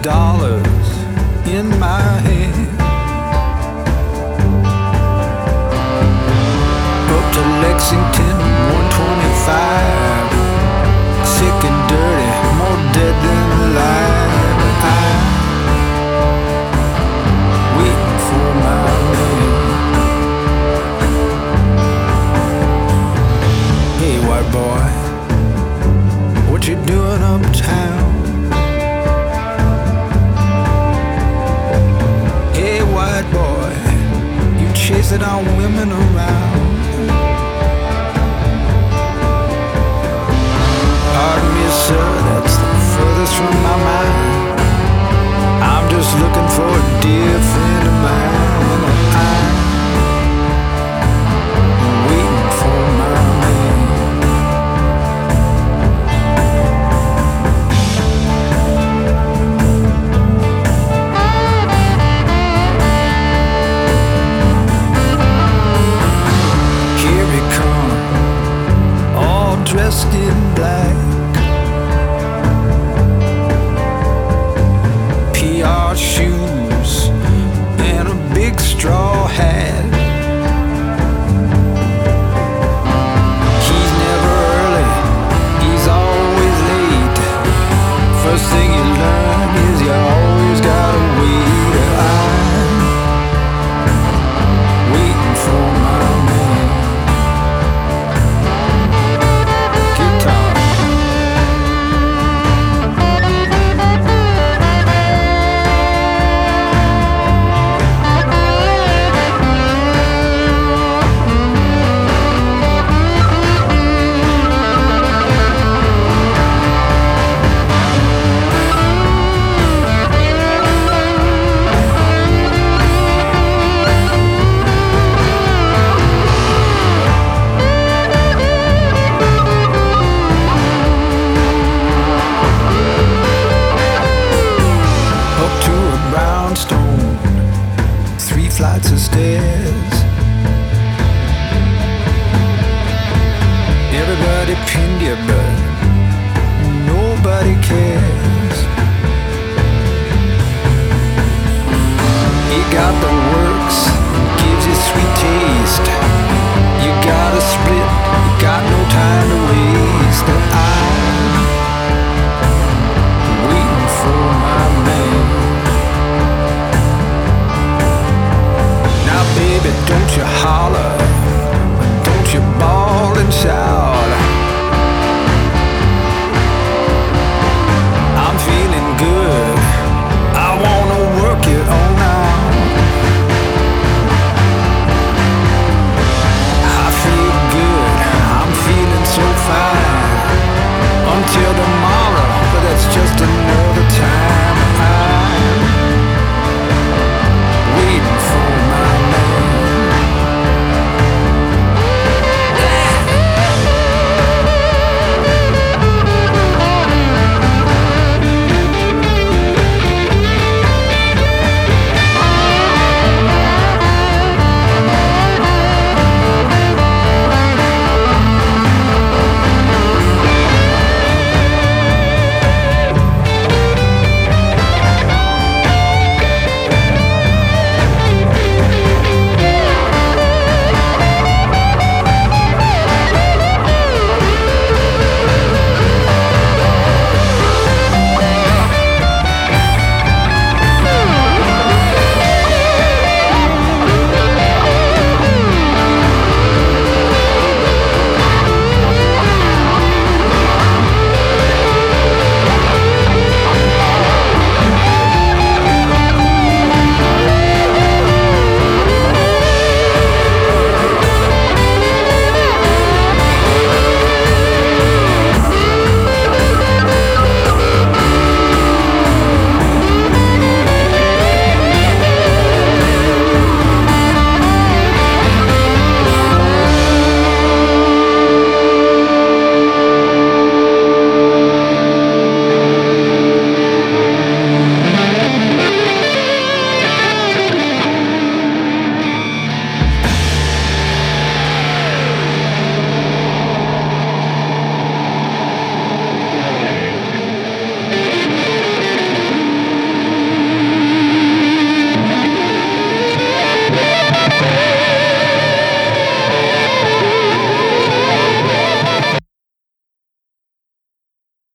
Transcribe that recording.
dollars in my hand. Up to Lexington, 125. Sick and dirty, more dead than alive. I'm waiting for my man. Hey, white boy, what you doing uptown? Hey, white boy, you chasing our women around. Pardon me, sir, that's the furthest from my mind. I'm just looking for a dear friend of mine. I'm waiting for my man. Here we come, all dressed in black. PR shoes and a big straw hat. He's never early, he's always late. First thing you learn is you always gotta wait. I'm waiting for my man. Guitar. Up to a brownstone, 3 flights of stairs. Everybody pinned you, but nobody cares. You got the works, gives you sweet taste. You got a split, you got no time to waste. I'm waiting for my man. Now baby, don't you holler, don't you bawl and shout. I'm feeling good, I wanna work it all out. I feel good, I'm feeling so fine. Until tomorrow, but that's just another